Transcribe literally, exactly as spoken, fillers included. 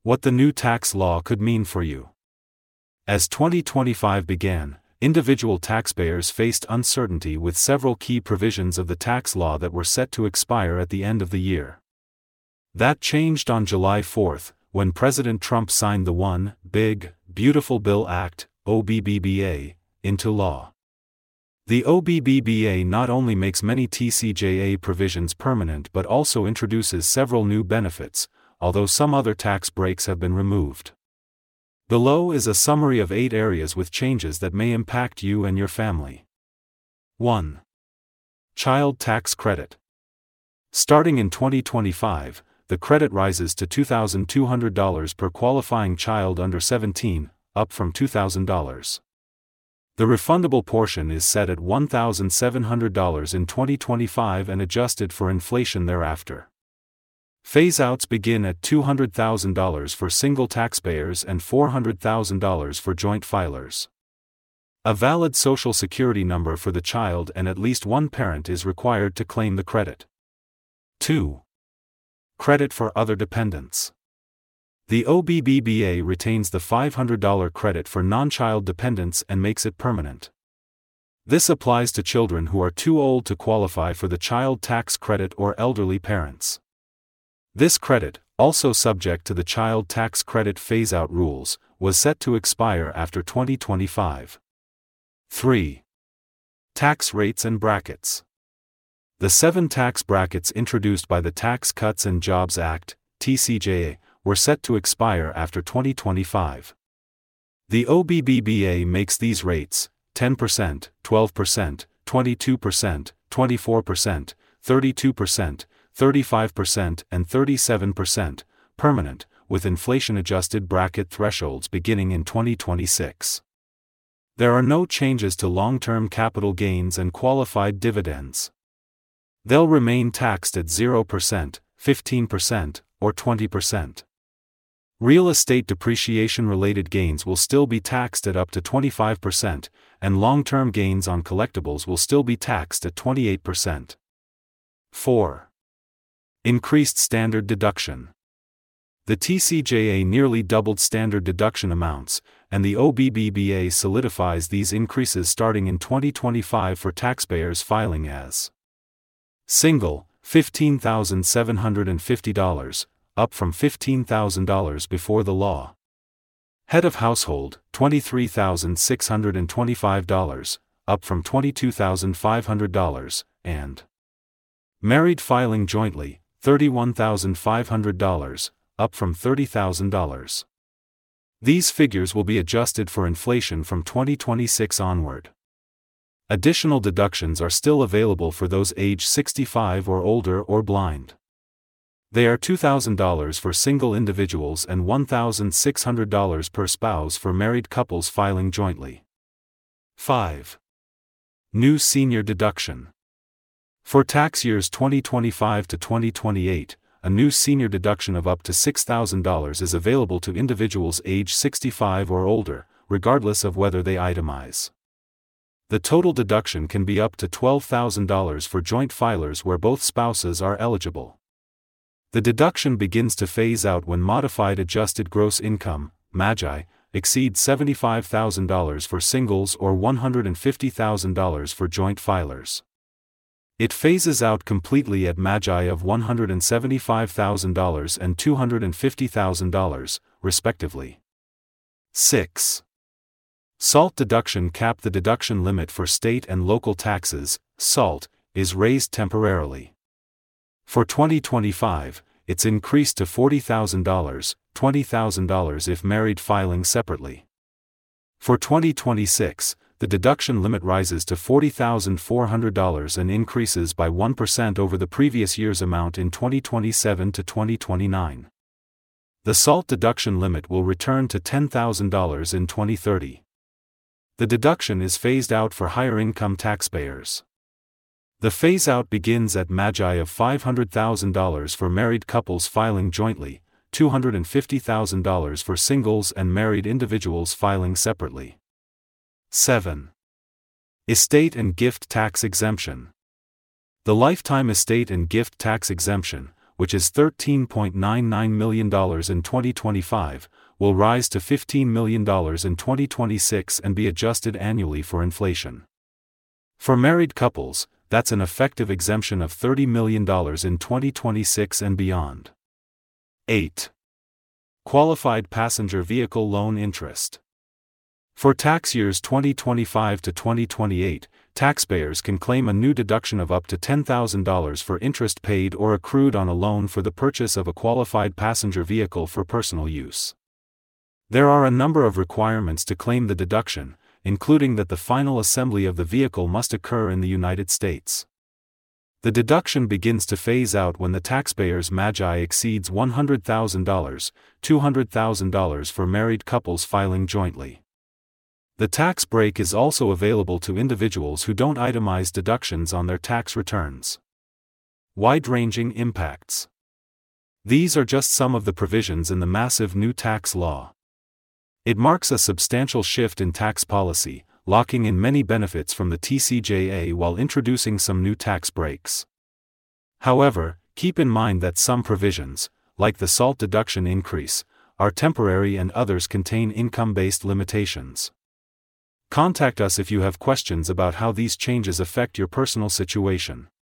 What the new tax law could mean for you. As twenty twenty-five began, individual taxpayers faced uncertainty with several key provisions of the tax law that were set to expire at the end of the year. That changed on July fourth, when President Trump signed the One Big, Beautiful Bill Act, O B B B A, into law. The O B B B A not only makes many T C J A provisions permanent but also introduces several new benefits, although some other tax breaks have been removed. Below is a summary of eight areas with changes that may impact you and your family. one. Child Tax Credit. Starting in twenty twenty-five, the credit rises to two thousand two hundred dollars per qualifying child under seventeen, up from two thousand dollars. The refundable portion is set at one thousand seven hundred dollars in twenty twenty-five and adjusted for inflation thereafter. Phase-outs begin at two hundred thousand dollars for single taxpayers and four hundred thousand dollars for joint filers. A valid Social Security number for the child and at least one parent is required to claim the credit. two. Credit for other dependents. The O B B B A retains the five hundred dollars credit for non-child dependents and makes it permanent. This applies to children who are too old to qualify for the child tax credit or elderly parents. This credit, also subject to the child tax credit phase-out rules, was set to expire after twenty twenty-five. three. Tax rates and brackets. The seven tax brackets introduced by the Tax Cuts and Jobs Act, T C J A, were set to expire after twenty twenty-five. The O B B B A makes these rates, ten percent, twelve percent, twenty-two percent, twenty-four percent, thirty-two percent, thirty-five percent and thirty-seven percent, permanent, with inflation-adjusted bracket thresholds beginning in twenty twenty-six. There are no changes to long-term capital gains and qualified dividends. They'll remain taxed at zero percent, fifteen percent, or twenty percent. Real estate depreciation-related gains will still be taxed at up to twenty-five percent, and long-term gains on collectibles will still be taxed at twenty-eight percent. four. Increased standard deduction. The T C J A nearly doubled standard deduction amounts, and the O B B B A solidifies these increases starting in twenty twenty-five for taxpayers filing as single, fifteen thousand seven hundred fifty dollars, up from fifteen thousand dollars before the law. Head of household, twenty-three thousand six hundred twenty-five dollars, up from twenty-two thousand five hundred dollars, and married filing jointly, thirty-one thousand five hundred dollars, up from thirty thousand dollars. These figures will be adjusted for inflation from twenty twenty-six onward. Additional deductions are still available for those age sixty-five or older or blind. They are two thousand dollars for single individuals and one thousand six hundred dollars per spouse for married couples filing jointly. five. New senior deduction. For tax years twenty twenty-five to twenty twenty-eight, a new senior deduction of up to six thousand dollars is available to individuals age sixty-five or older, regardless of whether they itemize. The total deduction can be up to twelve thousand dollars for joint filers where both spouses are eligible. The deduction begins to phase out when modified adjusted gross income, MAGI, exceeds seventy-five thousand dollars for singles or one hundred fifty thousand dollars for joint filers. It phases out completely at MAGI of one hundred seventy-five thousand dollars and two hundred fifty thousand dollars, respectively. six. SALT deduction cap. The deduction limit for state and local taxes, SALT, is raised temporarily. For twenty twenty-five, it's increased to forty thousand dollars, twenty thousand dollars if married filing separately. For twenty twenty-six, the deduction limit rises to forty thousand four hundred dollars and increases by one percent over the previous year's amount in twenty twenty-seven to twenty twenty-nine. The SALT deduction limit will return to ten thousand dollars in twenty thirty. The deduction is phased out for higher income taxpayers. The phase-out begins at MAGI of five hundred thousand dollars for married couples filing jointly, two hundred fifty thousand dollars for singles and married individuals filing separately. seven. Estate and gift tax exemption. The lifetime estate and gift tax exemption, which is thirteen point nine nine million dollars in twenty twenty-five, will rise to fifteen million dollars in twenty twenty-six and be adjusted annually for inflation. For married couples, that's an effective exemption of thirty million dollars in twenty twenty-six and beyond. eight. Qualified passenger vehicle loan interest. For tax years twenty twenty-five to twenty twenty-eight, taxpayers can claim a new deduction of up to ten thousand dollars for interest paid or accrued on a loan for the purchase of a qualified passenger vehicle for personal use. There are a number of requirements to claim the deduction, including that the final assembly of the vehicle must occur in the United States. The deduction begins to phase out when the taxpayer's M A G I exceeds one hundred thousand dollars, two hundred thousand dollars for married couples filing jointly. The tax break is also available to individuals who don't itemize deductions on their tax returns. Wide-ranging impacts. These are just some of the provisions in the massive new tax law. It marks a substantial shift in tax policy, locking in many benefits from the T C J A while introducing some new tax breaks. However, keep in mind that some provisions, like the SALT deduction increase, are temporary and others contain income-based limitations. Contact us if you have questions about how these changes affect your personal situation.